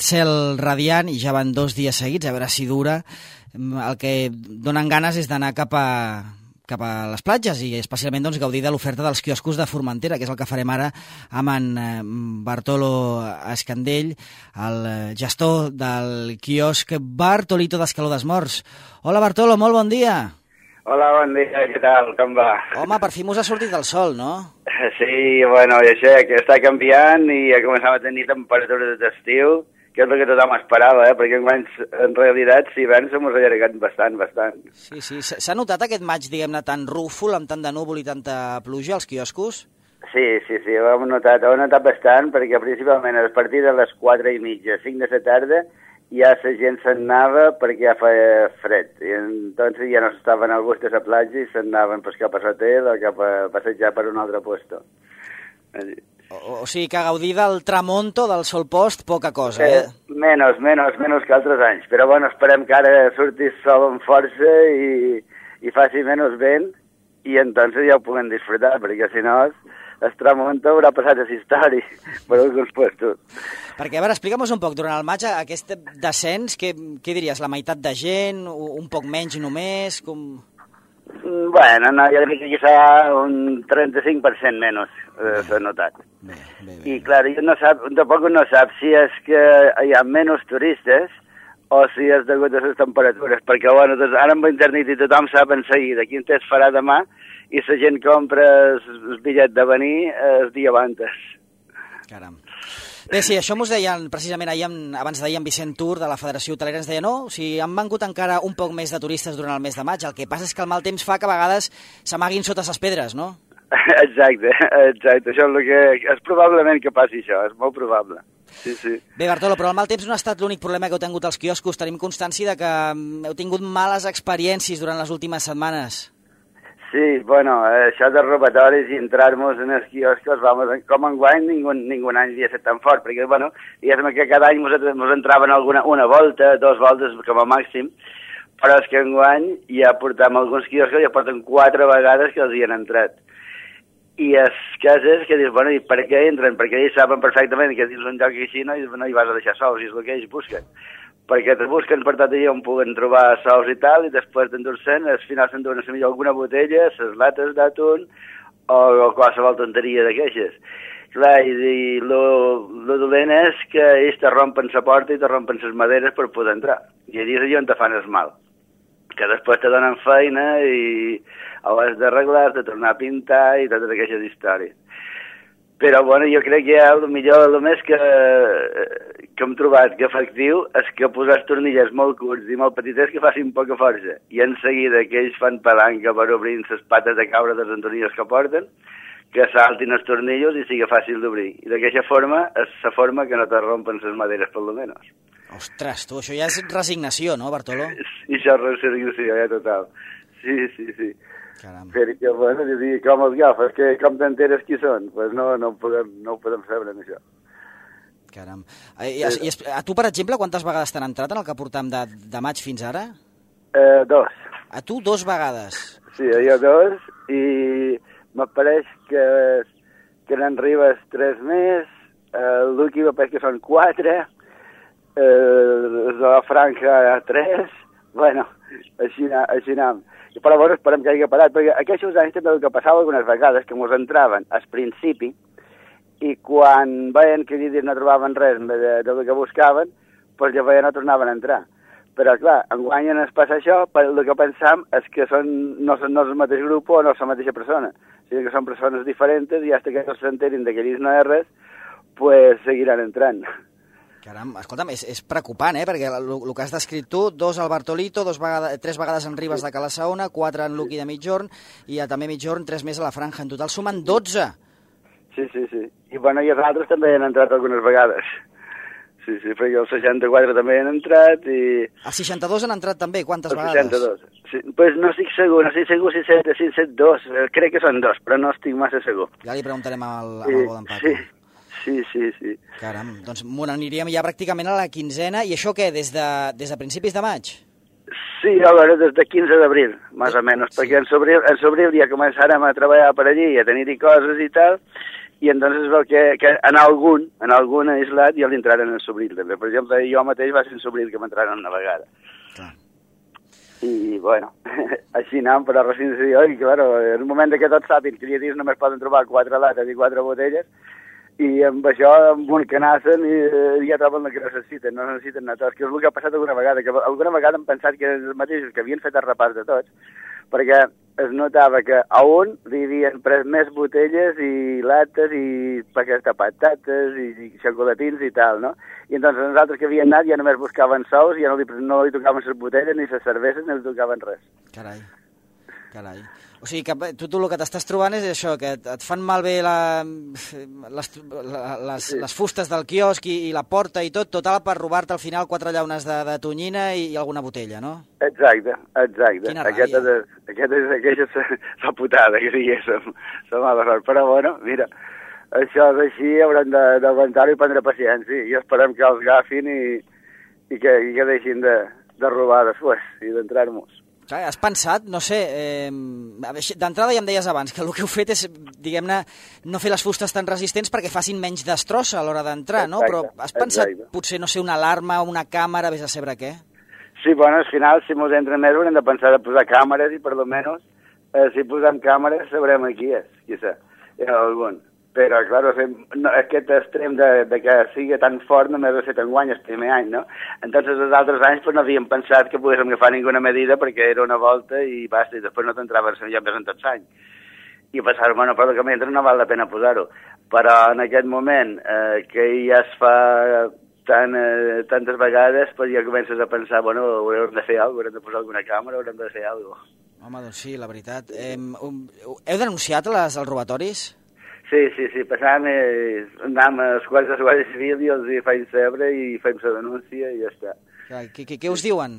cel radiant i ja van 2 dies seguits, a veure si dura. El que donen ganes és d'anar cap a les platges i especialment doncs, gaudir de l'oferta dels quioscos de Formentera, que és el que farem ara amb en Bartolo Escandell, el gestor del quiosc Bartolito d'Escaló dels Morts. Hola Bartolo, molt bon dia. Hola, bon dia, què tal, com va? Home, per fi mos ha sortit el sol, no? Sí, bueno, i això que està canviant i ja començàvem a tenir temperatures d'estiu, que és el que tothom esperava, perquè en realitat, si ven, se mos ha allargat bastant. Sí, s'ha notat aquest maig, diguem-ne, tan rúfol, amb tant de núvol i tanta pluja als quioscos? Sí, ho hem notat bastant, perquè principalment a partir de les 4:30, 5 de la tarda, ja la gent se'n anava perquè ja feia fred, i entonces ja no s'estaven al gust de la platja i se'n anaven cap a l'hotel o cap a passejar per un altre puesto. O sigui que a gaudir del tramonto, del sol post, poca cosa, eh? Menos que altres anys, però bueno, esperem que ara surti sol amb força i faci menys vent i entonces ja ho puguem disfrutar, perquè si no el tramonto haurà passat a la història per alguns puestos. Perquè, a veure, explica'm-nos un poc, durant el maig aquest descens, què diries, la meitat de gent, un poc menys només, com... Bueno, no, jo diria que serà un 35% menys, s'ha notat. Bé. I clar, tampoc no sap si és que hi ha menys turistes o si és degut a les temperatures, perquè bueno, ara amb internet i tothom sap en seguida quin temps farà demà i la gent compra el bitllet de venir el dia abans. Caram. Bé, sí, això mos deien precisament ahir, abans d'ahir, en Vicent Tur, de la Federació Hotelera, ens deia no, si han vengut encara un poc més de turistes durant el mes de maig, el que passa és que el mal temps fa que a vegades s'amaguin sota les pedres, no? Exacte, això és el que... És probablement que passi això, és molt probable. Sí. Bé, Bartolo, però el mal temps no ha estat l'únic problema que heu tingut als quioscos. Tenim constància de que heu tingut males experiències durant les últimes setmanes. Sí, bueno, això de robatoris i entrar-nos en els quioscos, com enguany ningú any havia estat tan fort, perquè, bueno, diguéssim que cada any ens entraven una volta, 2 voltes com a màxim, però és que enguany ja portem alguns quioscos, ja porten 4 vegades que els hi han entrat. I els casos que dius, bueno, i per què entren? Perquè ells saben perfectament que dins un lloc així no hi vas a deixar sous, i és el que ells busquen. Perquè te busquen per tot allà on puguen trobar sous i tal, i després t'endur-se'n, al final s'enduen alguna botella, les lates d'atún o qualsevol tonteria d'aquestes. Clar, i lo dolent és que ells te rompen la porta i te rompen les maderes per poder entrar. I allà és allà on te fan el mal. Que després te donen feina i ho has d'arreglar, de tornar a pintar i totes aquestes històries. Però, bueno, jo crec que el millor, el més que hem trobat que efectiu és que posar els tornilles molt curts i molt petites que facin poca força. I en seguida que ells fan palanca per obrir les pates de cabra dels tornillos que porten, que saltin els tornillos i sigui fàcil d'obrir. I d'aquesta forma és la forma que no te rompen les maderes, per lo menos. Ostres, tu, això ja és resignació, no, Bartoló? I això és resignació, ja, total. Sí. Caram. Perquè, bueno, com els agafes, que com t'enteres qui són? Pues no ho podem saber en això. Caram. A tu, per exemple, quantes vegades t'han entrat en el que portam de maig fins ara? 2. A tu 2 vegades? Sí, jo 2, i m'apareix que n'en Ribes 3 més, l'Uqui m'apareix que són 4, la Franja 3, bueno, així anem. Però bueno, esperem que hagi parat, perquè aquests anys també el que passava algunes vegades, que ens entraven al principi, i quan veien que no trobaven res del que buscaven, doncs llavors ja no tornaven a entrar. Però clar, enguany ens passa això, però el que pensam és que no són el mateix grup o no és la mateixa persona, sinó que són persones diferents i fins que no s'enterin que ells no és res, doncs seguiran entrant. Caram, escolta'm, és preocupant, perquè el que has descrit tu, 2 al Bartolito, 3 vegades en Ribes de Calahorra, 4 en Luqui de Migjorn, i també Migjorn 3 més a la Franja. En total sumen 12. Sí. I bueno, i els altres també han entrat algunes vegades. Sí, perquè els 64 també han entrat i... Els 62 han entrat també, quantes vegades? Els 62. Sí, pues no estic segur si 7, 2, crec que són 2, però no estic massa segur. Ja li preguntarem al bo d'en Paco. Sí. Caram, doncs aniríem ja pràcticament a la 15ena, i això què, des de principis de maig? Sí, a veure, des de 15 d'abril, més o menys, perquè en l'abril ja començarem a treballar per allí i a tenir-hi coses i tal, i entonces es veu que en algun aislat ja l'entraren en sobril, també. Per exemple, jo mateix va ser en sobril que m'entraren una vegada. Clar. I, bueno, així anam, però res sense dir, i, claro, en el moment que tots sàpien que allà dins només poden trobar 4 lates i 4 botelles, i amb això, amb un que nacen, i ja troben el que necessiten, no necessiten anar tots, que és el que ha passat alguna vegada, que alguna vegada hem pensat que els mateixos que havien fet el repàs de tots, perquè es notava que a un li havien pres més botelles i lates i paquets de patates i xocolatins i tal, no? I entonces nosaltres que havien anat ja només buscaven sous i ja no li tocaven les botelles ni les cerveses ni li tocaven res. Carai. O sigui, que tu el que t'estàs trobant és això, que et fan malbé les fustes del quiosc i la porta i tot, total per robar-te al final 4 llaunes de tonyina i alguna botella, no? Exacte. Quina ràbia. Aquesta és la putada, que diguéssim, la mala sort. Però, bueno, mira, això és així, haurem d'aguantar-ho i prendre paciència, i esperem que els agafin i que deixin de robar després i d'entrar-nos. Clar, has pensat, no sé, d'entrada ja em deies abans que el que heu fet és, diguem-ne, no fer les fustes tan resistents perquè facin menys destrossa a l'hora d'entrar, no? Però has pensat, potser, no sé, una alarma, una càmera, vés a saber què? Sí, bueno, al final, si mos entra més, haurem de pensar de posar càmeres i, per lo menos, si posem càmeres, sabrem qui és, qui és, algun. Però, clar, aquest extrem de que sigui tan fort només ha estat enguany el primer any, no? Entonces, els altres anys pues, no havíem pensat que poguéssim agafar ninguna medida perquè era una volta i basta, i després no t'entrava a ja més en tots anys. I pensar, bueno, però que mentre no val la pena posar-ho. Però en aquest moment, que ja es fa tantes vegades, pues ja comences a pensar, bueno, haurem de fer alguna cosa, haurem de posar alguna càmera, haurem de fer alguna cosa. Home, doncs sí, la veritat. Heu denunciat els robatoris? Sí, passàvem, anàvem als quals de Guàrdia Civil i els hi feim saber i fem la denúncia i ja està. Què us diuen?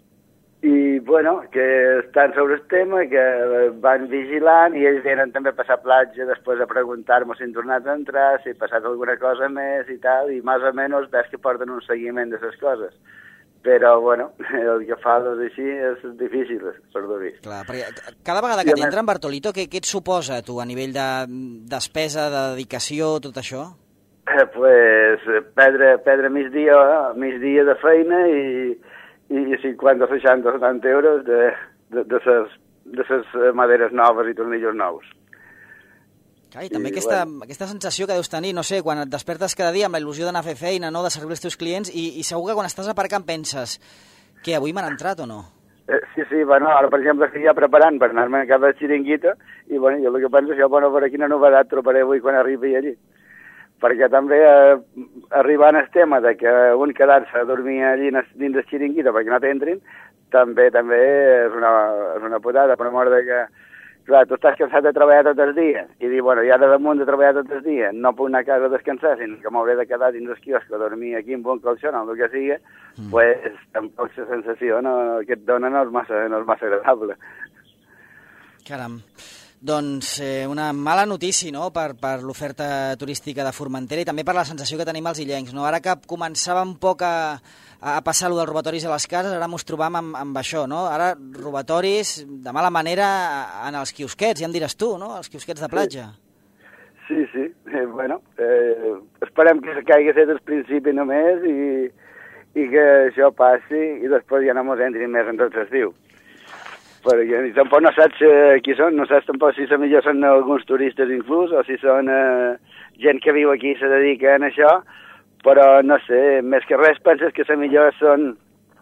I, bueno, que estan sobre el tema, que van vigilant i ells venen també a passar platja després a preguntar-nos si han tornat a entrar, si ha passat alguna cosa més i tal, i més o menys ves que porten un seguiment de les coses. Però, bueno, el que fa doncs, així és difícil, per dir. Clar, perquè cada vegada que t'entra en Bartolito, què et suposa, tu, a nivell de despesa, de dedicació, tot això? Pues perdre mig dia de feina i 50, 60, 70 euros de ses maderes noves i tornillos nous. Clar, i també aquesta sensació que deus tenir, no sé, quan et despertes cada dia amb la il·lusió d'anar a fer feina, no, de servir els teus clients, i segur que quan estàs aparcant penses que avui m'han entrat o no? Sí, bueno, ara per exemple estic ja preparant per anar-me cap al xiringuito i bueno, jo el que penso és que bueno, per quina novedat trobaré avui quan arribi allí. Perquè també arribant el tema de que un quedar-se a dormir allí dins del xiringuito perquè no t'entrin, també és una putada, per mort de que clar, tu estàs cansat de treballar tot el dia i dir, bueno, ja de damunt de treballar tot el dia no puc anar a casa a descansar, sinó que m'hauré de quedar dins el quiosc a dormir aquí amb un colxó o el que sigui, pues tampoc la sensació que et dona no és massa agradable. Caram. Doncs una mala notícia, no?, per l'oferta turística de Formentera i també per la sensació que tenim els illencs, no? Ara que començava un poc a passar allò dels robatoris a les cases, ara ens trobam amb això, no? Ara robatoris de mala manera en els quiosquets, ja em diràs tu, no?, els quiosquets de platja. Sí, bueno, esperem que caigui a ser el principi només i que això passi i després ja no mos entrin més en tot l'estiu. Perquè tampoc no saps qui són, no saps tampoc si millor són alguns turistes inclús o si són gent que viu aquí i se dedica a això, però no sé, més que res penses que millor són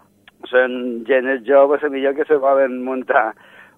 gent joves, millor que se volen muntar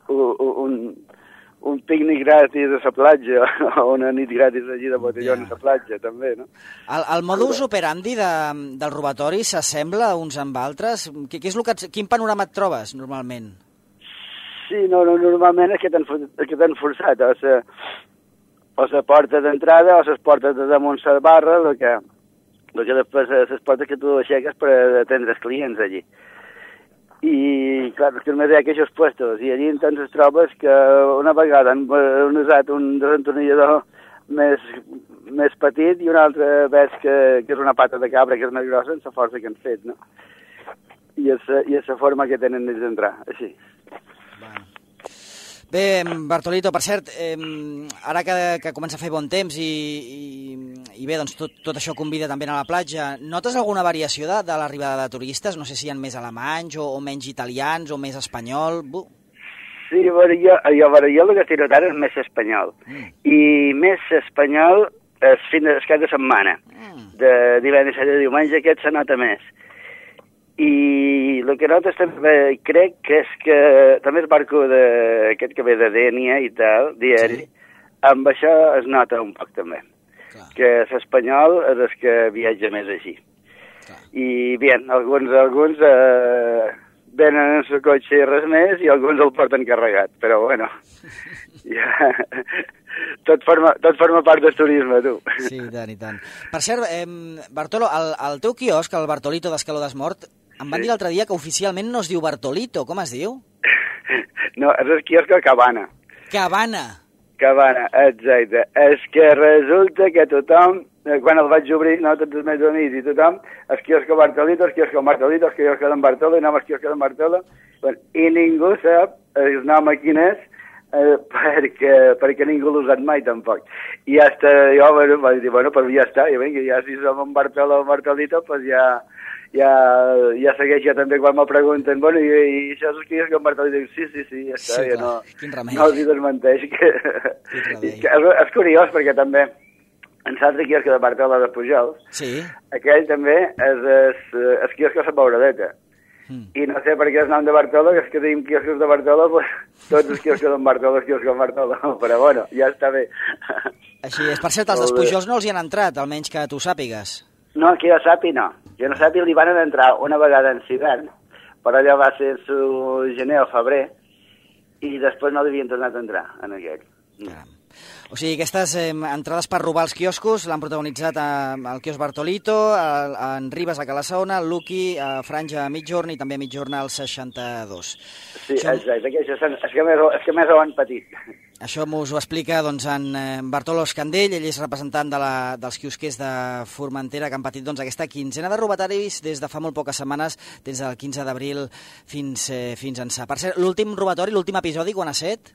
un pícnic gratis a la platja o una nit gratis allí de botellón a la platja, també, no? El modus operandi del robatori s'assembla uns amb altres? Quin panorama et trobes, normalment? Sí, normalment és que t'han forçat o la porta d'entrada o les portes de damunt la barra, el que després les portes que tu aixeques per atendre els clients allí. I, clar, que només hi ha aquests puestos, i allí entonces trobes que una vegada han usat un desentornillador més petit i una altra ves que és una pata de cabra que és més grossa amb la força que han fet, no? I és la forma que tenen ells d'entrar, així. Bé, Bartolito, per cert, ara que comença a fer bon temps i bé, doncs tot això convida també a la platja, notes alguna variació de l'arribada de turistes? No sé si hi ha més alemanys o menys italians o més espanyol? Sí, jo el que estic notant és més espanyol. I més espanyol fins al cap de setmana. De divendres a diumenge aquest se nota més. I el que notes també crec que és que també el barco aquest que ve de Dènia i tal, diari, amb això es nota un poc també. Clar. Que l'espanyol és el que viatja més així. Clar. I bé, alguns venen en el cotxe i res més i alguns el porten carregat, però bueno, ja, tot forma part del turisme, tu. Sí, i tant. Per cert, Bartolo, el teu quiosc, el Bartolito d'Escaló d'Esmort, em van dir l'altre dia que oficialment no es diu Bartolito, com es diu? No, és el quiosc a Cabana. Cabana, exacte. És que resulta que tothom, quan el vaig obrir, no, tots els meus amics i tothom, el quiosc a Bartolito, el quiosc a Bartolito, el quiosc d'en Bartolo, i anem al quiosc d'en Bartolo, i ningú sap el nom a quin és, perquè ningú l'ha usat mai, tampoc. I hasta jo, vaig dir, bueno, ja està, i vinga, ja si som en Bartolo o Bartolito, doncs ja segueix jo també quan me pregunten, bueno, i això és el quiosc en Bartolito? Sí, ja està, sí, ja no els hi desmenteix. És curiós, perquè també en l'altre quiosc de Bartolo de Pujols, aquell també és el quiosc a la Beuradeta. I no sé per què el nom de Bartolo, que és que tenim quioscos de Bartolo, pues, tots els quioscos d'en Bartolo, els quioscos d'en Bartolo, però bueno, ja està bé. Així és. Per cert, els despujols no els hi han entrat, almenys que tu sàpigues. No, que jo sàpiga no. Jo no sàpiga, li van entrar una vegada en hivern, però allò va ser el gener o febrer, i després no l'havien tornat a entrar en aquell. Caram. O sigui, aquestes entrades per robar els quioscos l'han protagonitzat el quiosc Bartolito, en Ribes a Calasaona, el Luqui, a Franja a Mitjorn i també a Mitjorn al 62. Sí, exacte, és que més ho han patit. Això m'ho explica doncs, en Bartolo Escandell, ell és representant dels quiosquers de Formentera que han patit aquesta quinzena de robatoris des de fa molt poques setmanes, des del 15 d'abril fins ençà. Per cert, l'últim robatori, l'últim episodi, quan ha set?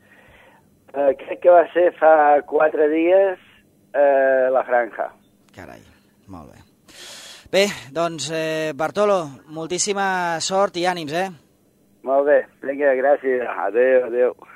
Crec que va ser fa 4 dies la Franja. Carai, molt bé. Bé, doncs, Bartolo, moltíssima sort i ànims, Molt bé, vinga, gràcies. Adéu.